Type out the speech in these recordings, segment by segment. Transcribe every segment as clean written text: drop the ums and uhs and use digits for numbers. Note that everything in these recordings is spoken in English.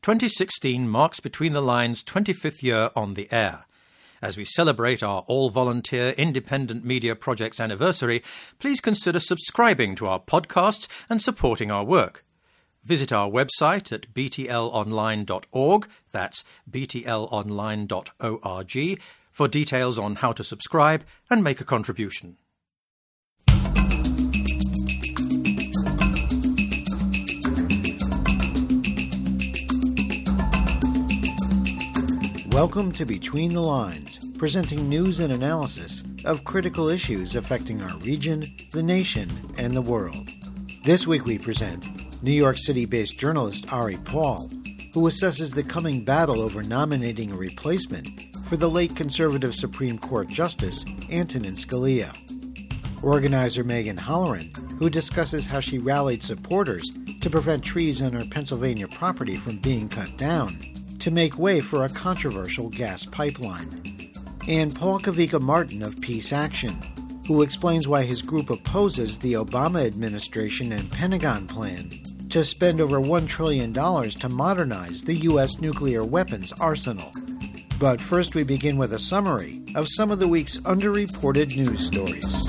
2016 marks Between the Lines' 25th year on the air. As we celebrate our all-volunteer independent media project's anniversary, please consider subscribing to our podcasts and supporting our work. Visit our website at btlonline.org, that's btlonline.org, for details on how to subscribe and make a contribution. Welcome to Between the Lines, presenting news and analysis of critical issues affecting our region, the nation, and the world. This week we present New York City-based journalist Ari Paul, who assesses the coming battle over nominating a replacement for the late conservative Supreme Court Justice Antonin Scalia. Organizer Megan Halloran, who discusses how she rallied supporters to prevent trees on her Pennsylvania property from being cut down to make way for a controversial gas pipeline. And Paul Kavika Martin of Peace Action, who explains why his group opposes the Obama administration and Pentagon plan to spend over $1 trillion to modernize the U.S. nuclear weapons arsenal. But first we begin with a summary of some of the week's underreported news stories.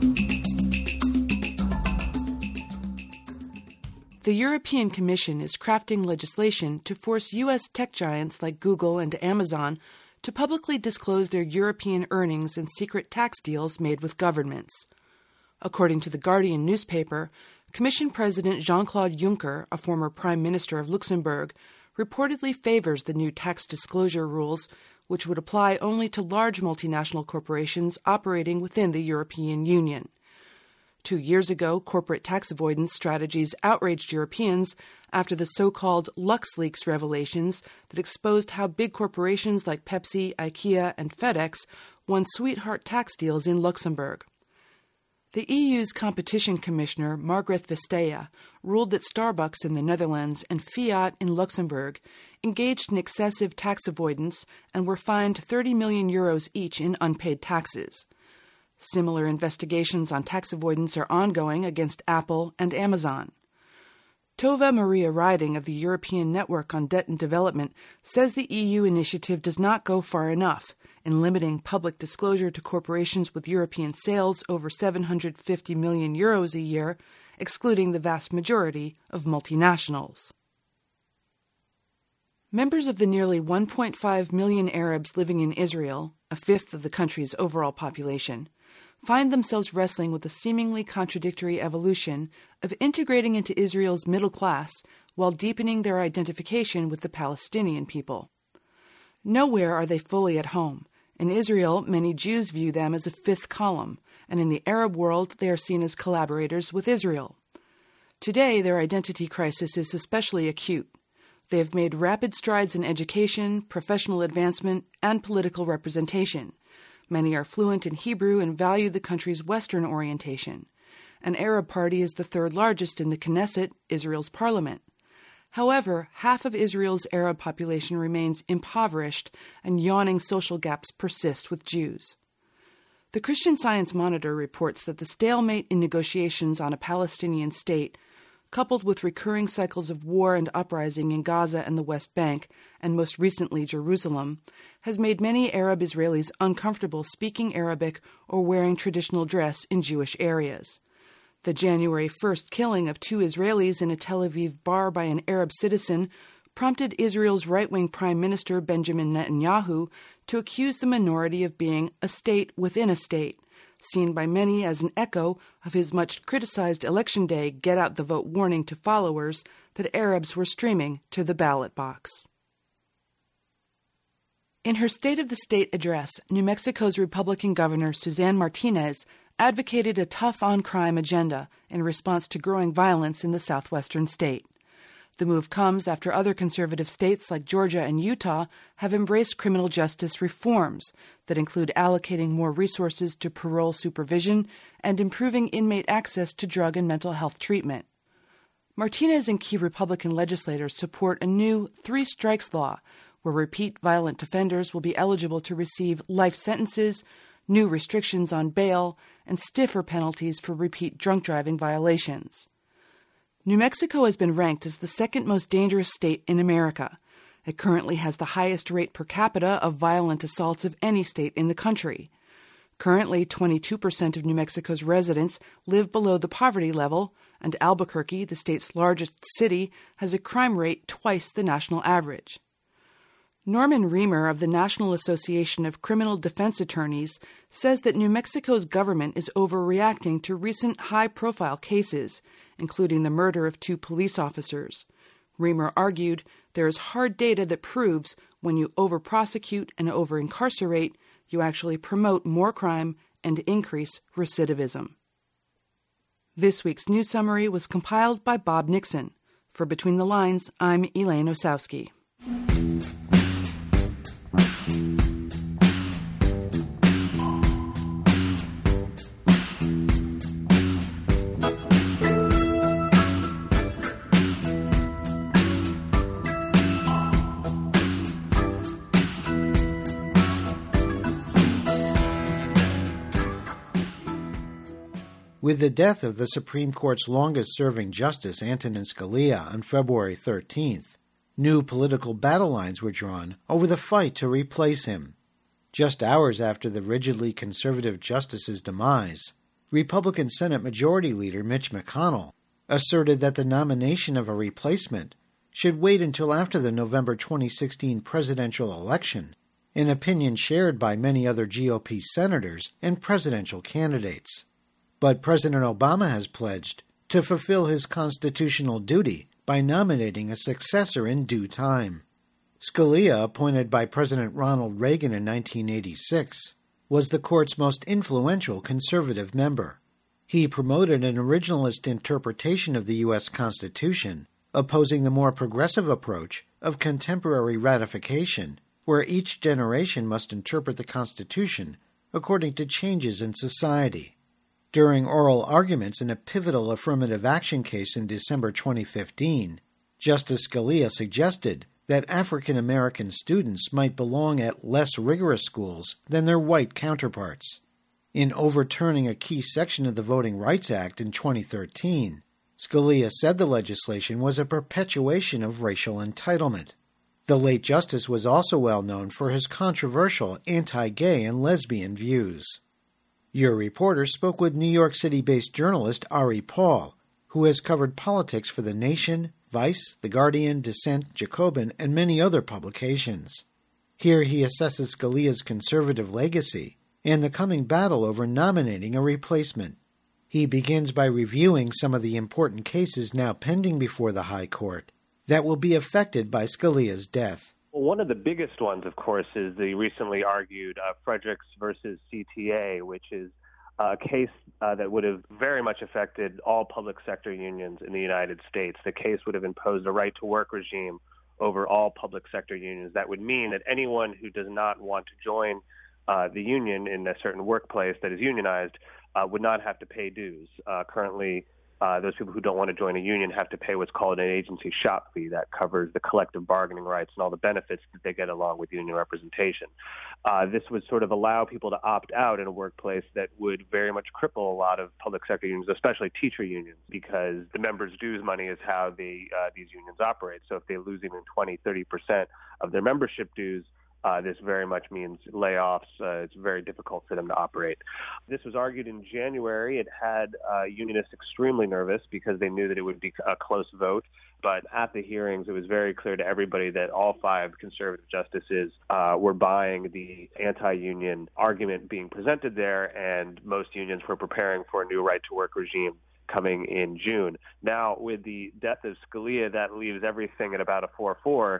The European Commission is crafting legislation to force U.S. tech giants like Google and Amazon to publicly disclose their European earnings and secret tax deals made with governments. According to The Guardian newspaper, Commission President Jean-Claude Juncker, a former Prime Minister of Luxembourg, reportedly favors the new tax disclosure rules, which would apply only to large multinational corporations operating within the European Union. 2 years ago, corporate tax avoidance strategies outraged Europeans after the so-called LuxLeaks revelations that exposed how big corporations like Pepsi, IKEA, and FedEx won sweetheart tax deals in Luxembourg. The EU's competition commissioner, Margrethe Vestager, ruled that Starbucks in the Netherlands and Fiat in Luxembourg engaged in excessive tax avoidance and were fined €30 million each in unpaid taxes. Similar investigations on tax avoidance are ongoing against Apple and Amazon. Tove Maria Riding of the European Network on Debt and Development says the EU initiative does not go far enough in limiting public disclosure to corporations with European sales over €750 million a year, excluding the vast majority of multinationals. Members of the nearly 1.5 million Arabs living in Israel, a fifth of the country's overall population, find themselves wrestling with the seemingly contradictory evolution of integrating into Israel's middle class while deepening their identification with the Palestinian people. Nowhere are they fully at home. In Israel, many Jews view them as a fifth column, and in the Arab world, they are seen as collaborators with Israel. Today, their identity crisis is especially acute. They have made rapid strides in education, professional advancement, and political representation. Many are fluent in Hebrew and value the country's Western orientation. An Arab party is the third largest in the Knesset, Israel's parliament. However, half of Israel's Arab population remains impoverished, and yawning social gaps persist with Jews. The Christian Science Monitor reports that the stalemate in negotiations on a Palestinian state, coupled with recurring cycles of war and uprising in Gaza and the West Bank, and most recently Jerusalem, has made many Arab Israelis uncomfortable speaking Arabic or wearing traditional dress in Jewish areas. The January 1st killing of 2 Israelis in a Tel Aviv bar by an Arab citizen prompted Israel's right-wing Prime Minister Benjamin Netanyahu to accuse the minority of being a state within a state, seen by many as an echo of his much-criticized Election Day get-out-the-vote warning to followers that Arabs were streaming to the ballot box. In her State of the State address, New Mexico's Republican Governor Suzanne Martinez advocated a tough-on-crime agenda in response to growing violence in the southwestern state. The move comes after other conservative states like Georgia and Utah have embraced criminal justice reforms that include allocating more resources to parole supervision and improving inmate access to drug and mental health treatment. Martinez and key Republican legislators support a new 3 strikes law where repeat violent offenders will be eligible to receive life sentences, new restrictions on bail, and stiffer penalties for repeat drunk driving violations. New Mexico has been ranked as the second most dangerous state in America, It currently has the highest rate per capita of violent assaults of any state in the country. Currently, 22% of New Mexico's residents live below the poverty level, and Albuquerque, the state's largest city, has a crime rate twice the national average. Norman Reamer of the National Association of Criminal Defense Attorneys says that New Mexico's government is overreacting to recent high-profile cases, including the murder of 2 police officers. Reamer argued there is hard data that proves when you over-prosecute and over-incarcerate, you actually promote more crime and increase recidivism. This week's news summary was compiled by Bob Nixon. For Between the Lines, I'm Elaine Osowski. With the death of the Supreme Court's longest-serving justice, Antonin Scalia, on February 13th, new political battle lines were drawn over the fight to replace him. Just hours after the rigidly conservative justice's demise, Republican Senate Majority Leader Mitch McConnell asserted that the nomination of a replacement should wait until after the November 2016 presidential election, an opinion shared by many other GOP senators and presidential candidates. But President Obama has pledged to fulfill his constitutional duty by nominating a successor in due time. Scalia, appointed by President Ronald Reagan in 1986, was the court's most influential conservative member. He promoted an originalist interpretation of the U.S. Constitution, opposing the more progressive approach of contemporary ratification, where each generation must interpret the Constitution according to changes in society. During oral arguments in a pivotal affirmative action case in December 2015, Justice Scalia suggested that African American students might belong at less rigorous schools than their white counterparts. In overturning a key section of the Voting Rights Act in 2013, Scalia said the legislation was a perpetuation of racial entitlement. The late justice was also well known for his controversial anti-gay and lesbian views. Your reporter spoke with New York City-based journalist Ari Paul, who has covered politics for The Nation, Vice, The Guardian, Dissent, Jacobin, and many other publications. Here he assesses Scalia's conservative legacy and the coming battle over nominating a replacement. He begins by reviewing some of the important cases now pending before the High Court that will be affected by Scalia's death. One of the biggest ones, of course, is the recently argued Fredericks versus CTA, which is a case that would have very much affected all public sector unions in the United States. The case would have imposed a right-to-work regime over all public sector unions. That would mean that anyone who does not want to join the union in a certain workplace that is unionized would not have to pay dues. Currently, those people who don't want to join a union have to pay what's called an agency shop fee that covers the collective bargaining rights and all the benefits that they get along with union representation. This would sort of allow people to opt out in a workplace that would very much cripple a lot of public sector unions, especially teacher unions, because the members' dues money is how these unions operate. So if they lose even 20, 30% of their membership dues, this very much means layoffs. It's very difficult for them to operate. This was argued in January. It had unionists extremely nervous because they knew that it would be a close vote. But at the hearings, it was very clear to everybody that all 5 conservative justices were buying the anti-union argument being presented there, and most unions were preparing for a new right-to-work regime coming in June. Now, with the death of Scalia, that leaves everything at about a 4-4.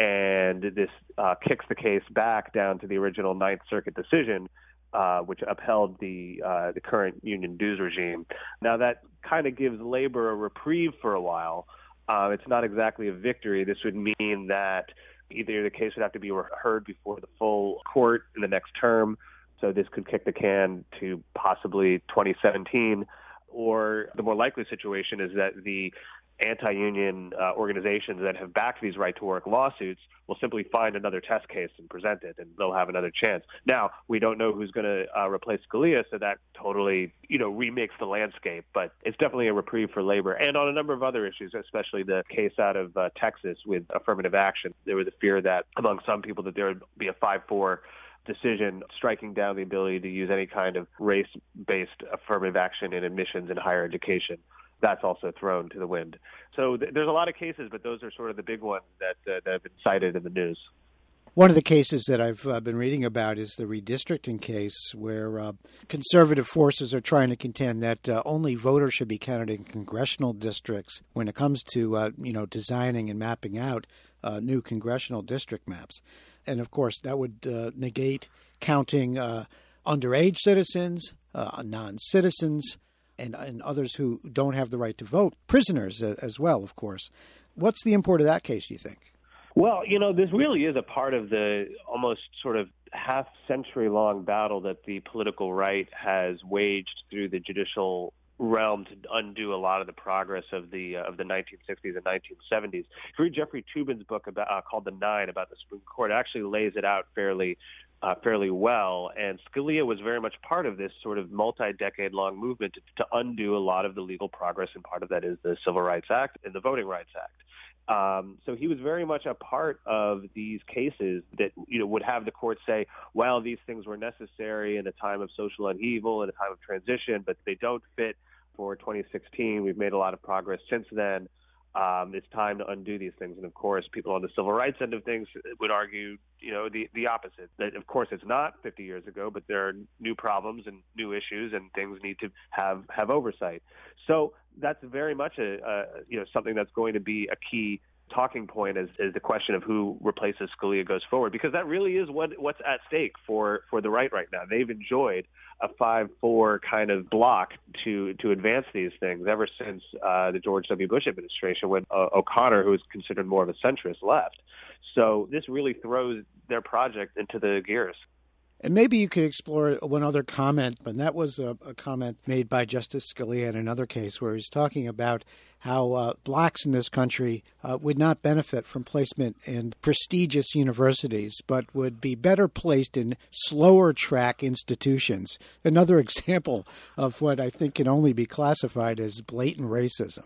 And this kicks the case back down to the original Ninth Circuit decision, which upheld the current union dues regime. Now, that kind of gives labor a reprieve for a while. It's not exactly a victory. This would mean that either the case would have to be heard before the full court in the next term, so this could kick the can to possibly 2017, or the more likely situation is that the anti-union organizations that have backed these right-to-work lawsuits will simply find another test case and present it, and they'll have another chance. Now, we don't know who's going to replace Scalia, so that totally, remakes the landscape, but it's definitely a reprieve for labor. And on a number of other issues, especially the case out of Texas with affirmative action, there was a fear that among some people that there would be a 5-4 decision striking down the ability to use any kind of race-based affirmative action in admissions in higher education. That's also thrown to the wind. So there's a lot of cases, but those are sort of the big ones that have been cited in the news. One of the cases that I've been reading about is the redistricting case, where conservative forces are trying to contend that only voters should be counted in congressional districts when it comes to designing and mapping out new congressional district maps. And of course, that would negate counting underage citizens, non-citizens, and others who don't have the right to vote, prisoners as well, of course. What's the import of that case, do you think? Well, this really is a part of the almost sort of half-century-long battle that the political right has waged through the judicial realm to undo a lot of the progress of the 1960s and 1970s. If you read Jeffrey Toobin's book called The Nine about the Supreme Court, it actually lays it out fairly well. And Scalia was very much part of this sort of multi-decade-long movement to undo a lot of the legal progress, and part of that is the Civil Rights Act and the Voting Rights Act. So he was very much a part of these cases that would have the court say, well, these things were necessary in a time of social upheaval, in a time of transition, but they don't fit for 2016. We've made a lot of progress since then. It's time to undo these things. And of course, people on the civil rights end of things would argue, the opposite. That of course it's not 50 years ago, but there are new problems and new issues, and things need to have oversight. So that's very much something that's going to be a key talking point as the question of who replaces Scalia goes forward, because that really is what's at stake for the right now. They've enjoyed a 5-4 kind of block to advance these things ever since the George W. Bush administration, when O'Connor, who was considered more of a centrist, left. So this really throws their project into the gears. And maybe you could explore one other comment, and that was a comment made by Justice Scalia in another case where he's talking about how blacks in this country would not benefit from placement in prestigious universities, but would be better placed in slower track institutions. Another example of what I think can only be classified as blatant racism.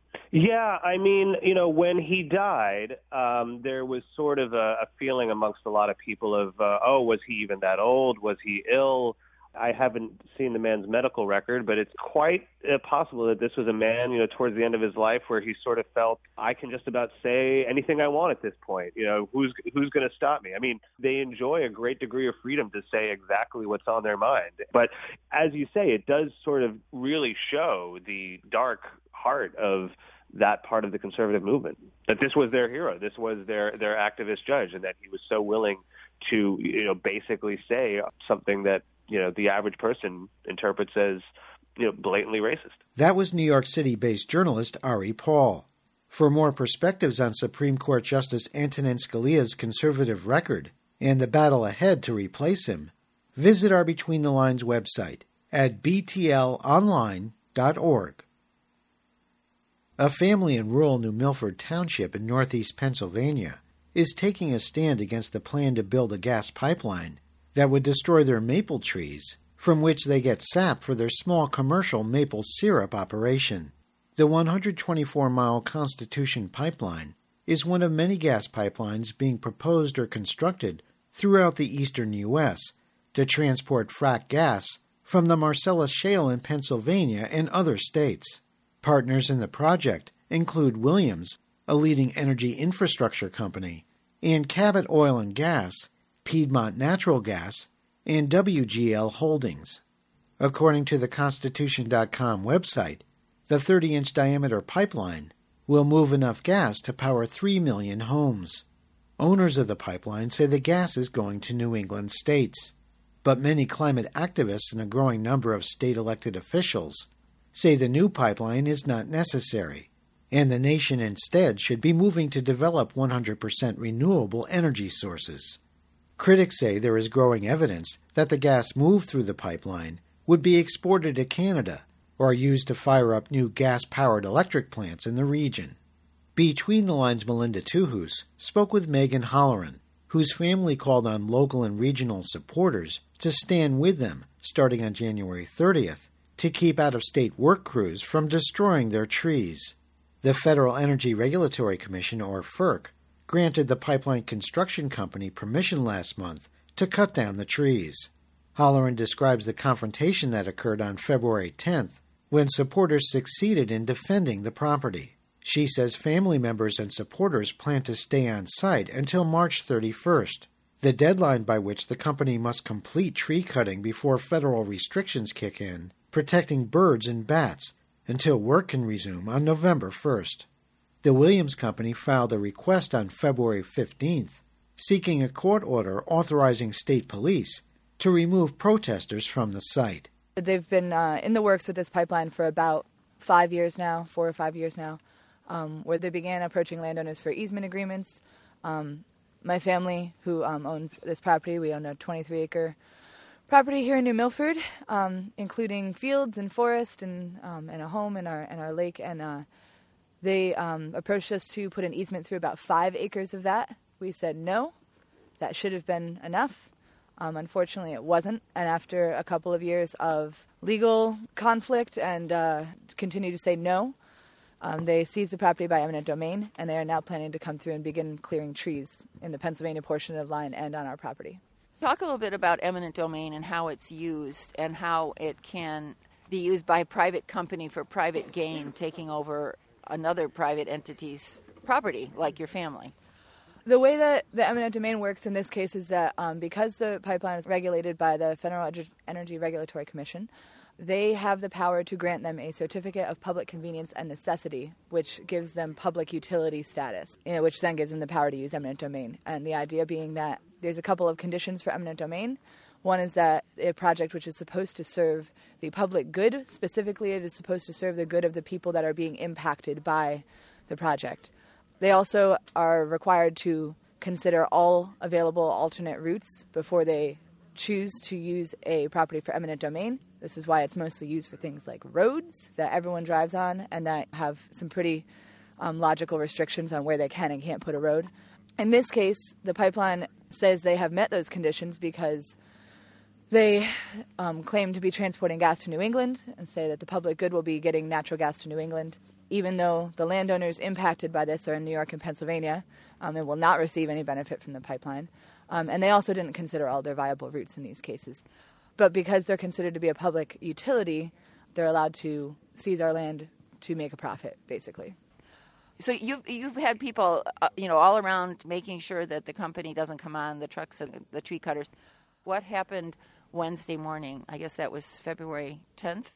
Yeah, I mean, when he died, there was sort of a feeling amongst a lot of people of, was he even that old? Was he ill? I haven't seen the man's medical record, but it's quite possible that this was a man, towards the end of his life where he sort of felt, I can just about say anything I want at this point. Who's going to stop me? I mean, they enjoy a great degree of freedom to say exactly what's on their mind. But as you say, it does sort of really show the dark heart of that part of the conservative movement, that this was their hero, this was their activist judge, and that he was so willing to, basically say something that, the average person interprets as, blatantly racist. That was New York City-based journalist Ari Paul. For more perspectives on Supreme Court Justice Antonin Scalia's conservative record and the battle ahead to replace him, visit our Between the Lines website at btlonline.org. A family in rural New Milford Township in northeast Pennsylvania is taking a stand against the plan to build a gas pipeline that would destroy their maple trees, from which they get sap for their small commercial maple syrup operation. The 124-mile Constitution Pipeline is one of many gas pipelines being proposed or constructed throughout the eastern U.S. to transport fracked gas from the Marcellus Shale in Pennsylvania and other states. Partners in the project include Williams, a leading energy infrastructure company, and Cabot Oil and Gas, Piedmont Natural Gas, and WGL Holdings. According to the Constitution.com website, the 30-inch diameter pipeline will move enough gas to power 3 million homes. Owners of the pipeline say the gas is going to New England states, but many climate activists and a growing number of state-elected officials say the new pipeline is not necessary, and the nation instead should be moving to develop 100% renewable energy sources. Critics say there is growing evidence that the gas moved through the pipeline would be exported to Canada, or are used to fire up new gas-powered electric plants in the region. Between the Lines' Melinda Tuhus spoke with Megan Holloran, whose family called on local and regional supporters to stand with them starting on January 30th to keep out-of-state work crews from destroying their trees. The Federal Energy Regulatory Commission, or FERC, granted the pipeline construction company permission last month to cut down the trees. Holloran describes the confrontation that occurred on February 10th when supporters succeeded in defending the property. She says family members and supporters plan to stay on site until March 31st, the deadline by which the company must complete tree cutting before federal restrictions kick in, protecting birds and bats, until work can resume on November 1st. The Williams Company filed a request on February 15th, seeking a court order authorizing state police to remove protesters from the site. They've been in the works with this pipeline for about 4 or 5 years now, where they began approaching landowners for easement agreements. My family, who owns this property, we own a 23-acre property here in New Milford, including fields and forest and a home in our lake. And they approached us to put an easement through about 5 acres of that. We said no, that should have been enough. Unfortunately, it wasn't. And after a couple of years of legal conflict and continue to say no, they seized the property by eminent domain, and they are now planning to come through and begin clearing trees in the Pennsylvania portion of the line and on our property. Talk a little bit about eminent domain and how it's used and how it can be used by a private company for private gain, taking over another private entity's property, like your family. The way that the eminent domain works in this case is that because the pipeline is regulated by the Federal Energy Regulatory Commission, they have the power to grant them a certificate of public convenience and necessity, which gives them public utility status, which then gives them the power to use eminent domain. And the idea being that there's a couple of conditions for eminent domain. One is that a project which is supposed to serve the public good, specifically it is supposed to serve the good of the people that are being impacted by the project. They also are required to consider all available alternate routes before they choose to use a property for eminent domain. This is why it's mostly used for things like roads that everyone drives on and that have some pretty logical restrictions on where they can and can't put a road. In this case, the pipeline says they have met those conditions because they claim to be transporting gas to New England and say that the public good will be getting natural gas to New England, even though the landowners impacted by this are in New York and Pennsylvania and will not receive any benefit from the pipeline. And they also didn't consider all their viable routes in these cases. But because they're considered to be a public utility, they're allowed to seize our land to make a profit, basically. So you've had people, all around making sure that the company doesn't come on, the trucks and the tree cutters. What happened Wednesday morning? I guess that was February 10th?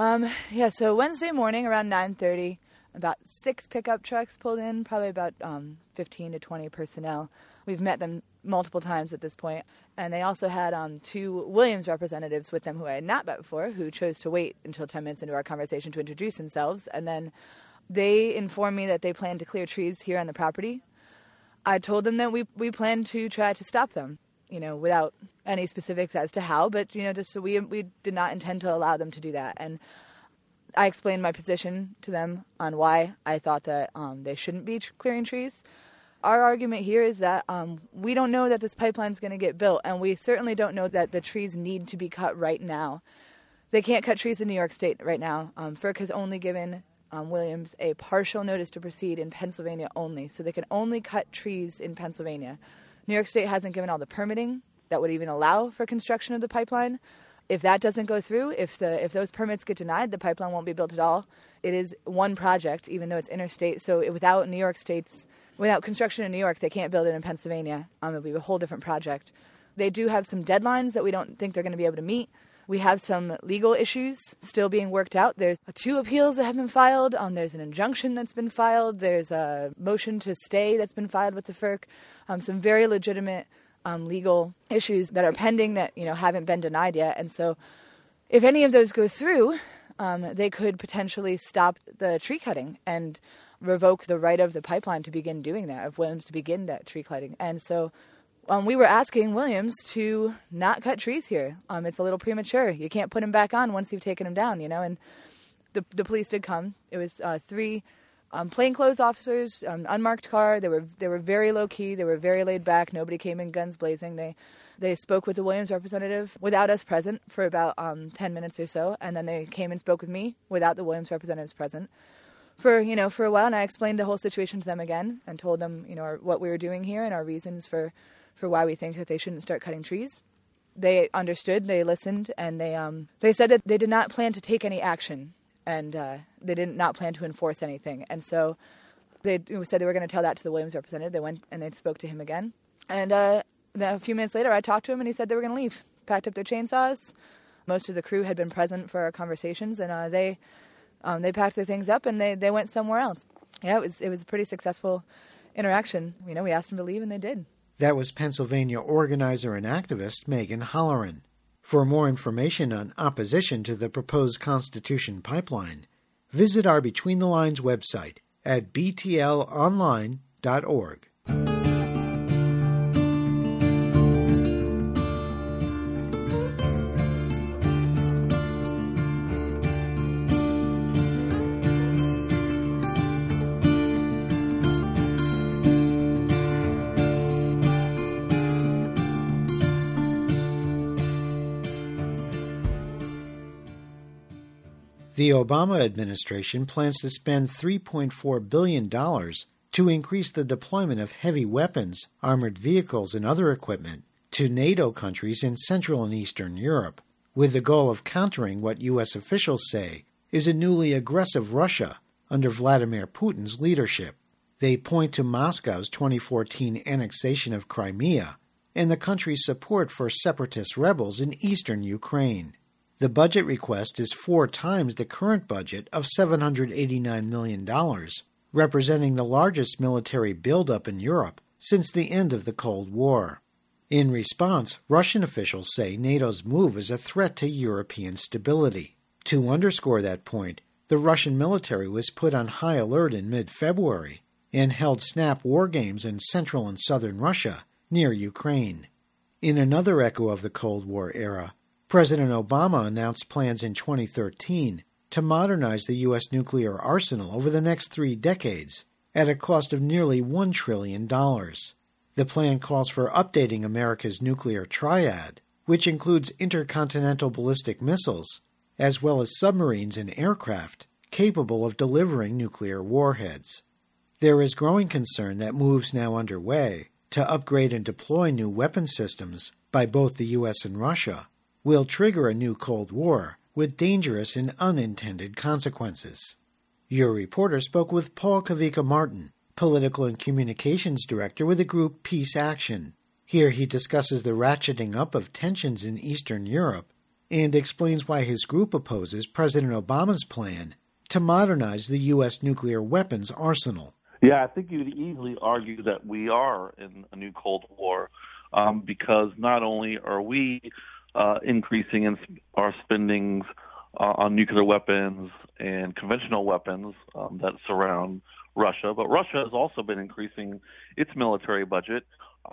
So Wednesday morning around 9:30, about 6 pickup trucks pulled in, probably about 15 to 20 personnel. We've met them multiple times at this point. And they also had 2 Williams representatives with them who I had not met before, who chose to wait until 10 minutes into our conversation to introduce themselves. And then they informed me that they plan to clear trees here on the property. I told them that we plan to try to stop them, without any specifics as to how, but, just so we did not intend to allow them to do that. And I explained my position to them on why I thought that they shouldn't be clearing trees. Our argument here is that we don't know that this pipeline is going to get built, and we certainly don't know that the trees need to be cut right now. They can't cut trees in New York State right now. FERC has only given Williams a partial notice to proceed in Pennsylvania only, so they can only cut trees in Pennsylvania. New York State hasn't given all the permitting that would even allow for construction of the pipeline. If that doesn't go through, if those permits get denied, the pipeline won't be built at all. It is one project, even though it's interstate, so without construction in New York, they can't build it in Pennsylvania. It'll be a whole different project. They do have some deadlines that we don't think they're going to be able to meet. We have some legal issues still being worked out. There's 2 appeals that have been filed. There's an injunction that's been filed. There's a motion to stay that's been filed with the FERC. Some very legitimate legal issues that are pending that haven't been denied yet. And so if any of those go through, they could potentially stop the tree cutting and revoke the right of the pipeline to begin doing that, of Williams to begin that tree cutting. And so we were asking Williams to not cut trees here. It's a little premature. You can't put them back on once you've taken them down, and the police did come. It was 3 plainclothes officers, unmarked car. They were very low key. They were very laid back. Nobody came in guns blazing. They spoke with the Williams representative without us present for about 10 minutes or so, and then they came and spoke with me without the Williams representatives present for a while. And I explained the whole situation to them again and told them, what we were doing here and our reasons for why we think that they shouldn't start cutting trees. They understood, they listened, and they said that they did not plan to take any action, and they did not plan to enforce anything. And so they said they were going to tell that to the Williams representative. They went and they spoke to him again. And then a few minutes later, I talked to him, and he said they were going to leave. Packed up their chainsaws. Most of the crew had been present for our conversations, and they packed their things up, and they went somewhere else. Yeah, it was a pretty successful interaction. We asked them to leave, and they did. That was Pennsylvania organizer and activist Megan Holleran. For more information on opposition to the proposed Constitution pipeline, visit our Between the Lines website at btlonline.org. The Obama administration plans to spend $3.4 billion to increase the deployment of heavy weapons, armored vehicles, and other equipment to NATO countries in Central and Eastern Europe, with the goal of countering what U.S. officials say is a newly aggressive Russia under Vladimir Putin's leadership. They point to Moscow's 2014 annexation of Crimea and the country's support for separatist rebels in eastern Ukraine. The budget request is 4 times the current budget of $789 million, representing the largest military buildup in Europe since the end of the Cold War. In response, Russian officials say NATO's move is a threat to European stability. To underscore that point, the Russian military was put on high alert in mid-February and held snap war games in central and southern Russia near Ukraine. In another echo of the Cold War era, President Obama announced plans in 2013 to modernize the U.S. nuclear arsenal over the next 3 decades at a cost of nearly $1 trillion. The plan calls for updating America's nuclear triad, which includes intercontinental ballistic missiles, as well as submarines and aircraft capable of delivering nuclear warheads. There is growing concern that moves now underway to upgrade and deploy new weapon systems by both the U.S. and Russia will trigger a new Cold War with dangerous and unintended consequences. Your reporter spoke with Paul Kavika-Martin, Political and Communications Director with the group Peace Action. Here he discusses the ratcheting up of tensions in Eastern Europe and explains why his group opposes President Obama's plan to modernize the U.S. nuclear weapons arsenal. Yeah, I think you could easily argue that we are in a new Cold War because not only are we increasing in our spendings on nuclear weapons and conventional weapons that surround Russia, but Russia has also been increasing its military budget.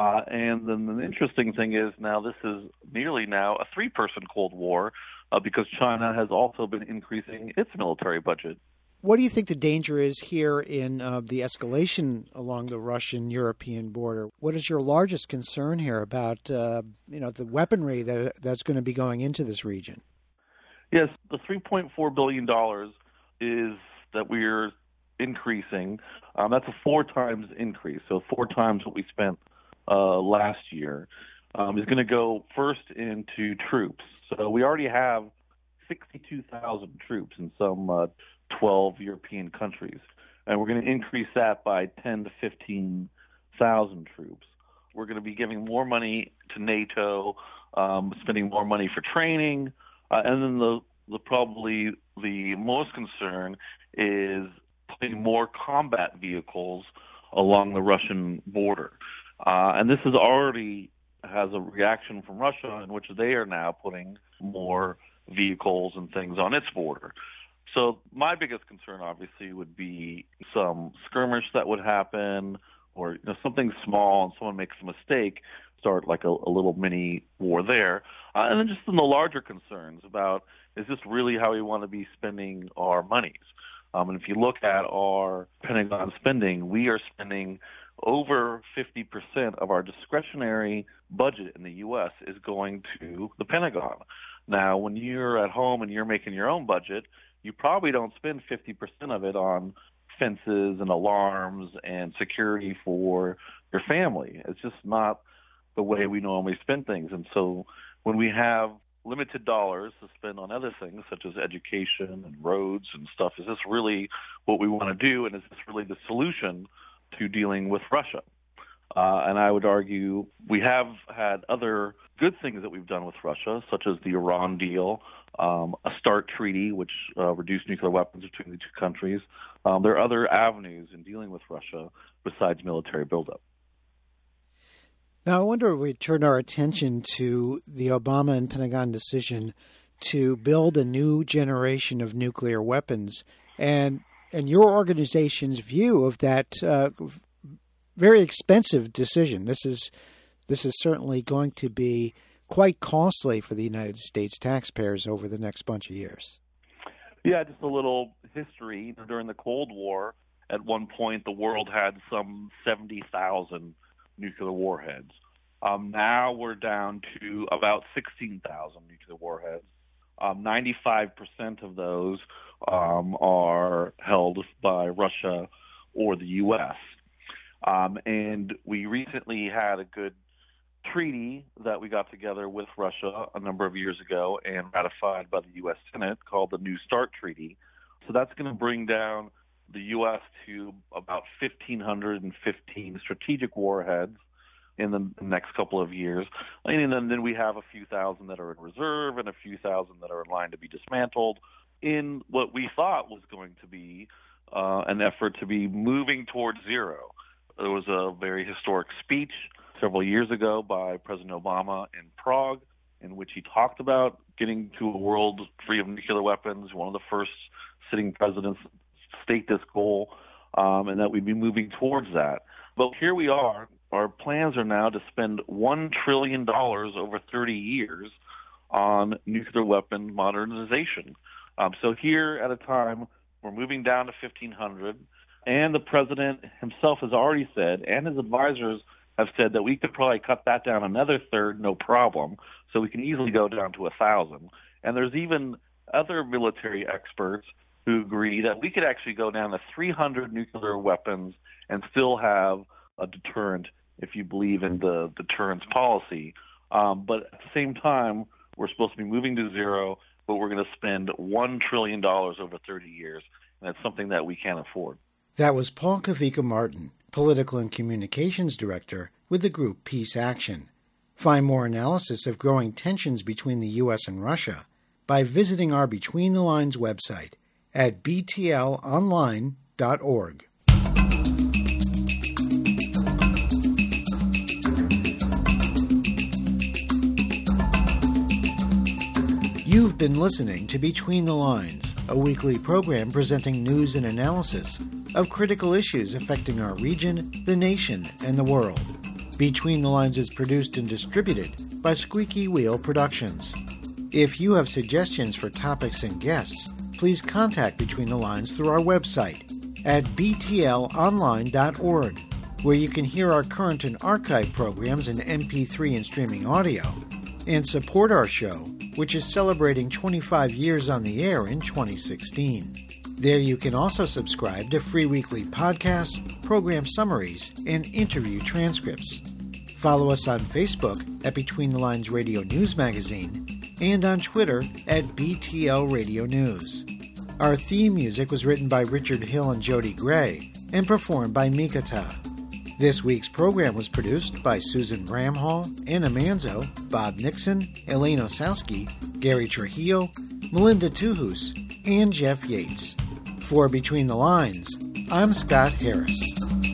And then the interesting thing is now this is nearly now a 3-person Cold War because China has also been increasing its military budget. What do you think the danger is here in the escalation along the Russian-European border? What is your largest concern here about the weaponry that's going to be going into this region? Yes, the $3.4 billion is that we're increasing. That's a 4 times increase, so 4 times what we spent last year. Is going to go first into troops. So we already have 62,000 troops in some 12 European countries, and we're going to increase that by 10 to 15,000 troops. We're going to be giving more money to NATO, spending more money for training, and then the probably the most concern is putting more combat vehicles along the Russian border, and this is already has a reaction from Russia in which they are now putting more vehicles and things on its border. So my biggest concern, obviously, would be some skirmish that would happen or something small and someone makes a mistake, start like a little mini war there. And then just in the larger concerns about, is this really how we want to be spending our monies? And if you look at our Pentagon spending, we are spending over 50% of our discretionary budget in the U.S. is going to the Pentagon. Now, when you're at home and you're making your own budget, you probably don't spend 50% of it on fences and alarms and security for your family. It's just not the way we normally spend things. And so when we have limited dollars to spend on other things such as education and roads and stuff, is this really what we want to do? And is this really the solution to dealing with Russia? And I would argue we have had other good things that we've done with Russia, such as the Iran deal, a START treaty, which reduced nuclear weapons between the two countries. There are other avenues in dealing with Russia besides military buildup. Now, I wonder if we turn our attention to the Obama and Pentagon decision to build a new generation of nuclear weapons and your organization's view of that very expensive decision. This is certainly going to be quite costly for the United States taxpayers over the next bunch of years. Yeah, just a little history. During the Cold War, at one point, the world had some 70,000 nuclear warheads. Now we're down to about 16,000 nuclear warheads. 95% of those are held by Russia or the U.S. And we recently had a good treaty that we got together with Russia a number of years ago and ratified by the U.S. Senate called the New START Treaty. So that's going to bring down the U.S. to about 1,515 strategic warheads in the next couple of years. And then we have a few thousand that are in reserve and a few thousand that are in line to be dismantled in what we thought was going to be an effort to be moving towards zero. There was a very historic speech several years ago by President Obama in Prague in which he talked about getting to a world free of nuclear weapons. One of the first sitting presidents state this goal, and that we'd be moving towards that. But here we are. Our plans are now to spend $1 trillion over 30 years on nuclear weapon modernization. So here at a time, we're moving down to 1,500, and the president himself has already said, and his advisors have said, that we could probably cut that down another third, no problem, so we can easily go down to 1,000. And there's even other military experts who agree that we could actually go down to 300 nuclear weapons and still have a deterrent if you believe in the deterrence policy. But at the same time, we're supposed to be moving to zero, but we're going to spend $1 trillion over 30 years, and that's something that we can't afford. That was Paul Kavika-Martin, Political and Communications Director with the group Peace Action. Find more analysis of growing tensions between the U.S. and Russia by visiting our Between the Lines website at btlonline.org. You've been listening to Between the Lines, a weekly program presenting news and analysis of critical issues affecting our region, the nation, and the world. Between the Lines is produced and distributed by Squeaky Wheel Productions. If you have suggestions for topics and guests, please contact Between the Lines through our website at btlonline.org, where you can hear our current and archive programs in MP3 and streaming audio, and support our show, which is celebrating 25 years on the air in 2016. There you can also subscribe to free weekly podcasts, program summaries, and interview transcripts. Follow us on Facebook at Between the Lines Radio News Magazine and on Twitter at BTL Radio News. Our theme music was written by Richard Hill and Jody Gray and performed by Mikata. This week's program was produced by Susan Bramhall, Anna Manzo, Bob Nixon, Elaine Osowski, Gary Trujillo, Melinda Tuhus, and Jeff Yates. For Between the Lines, I'm Scott Harris.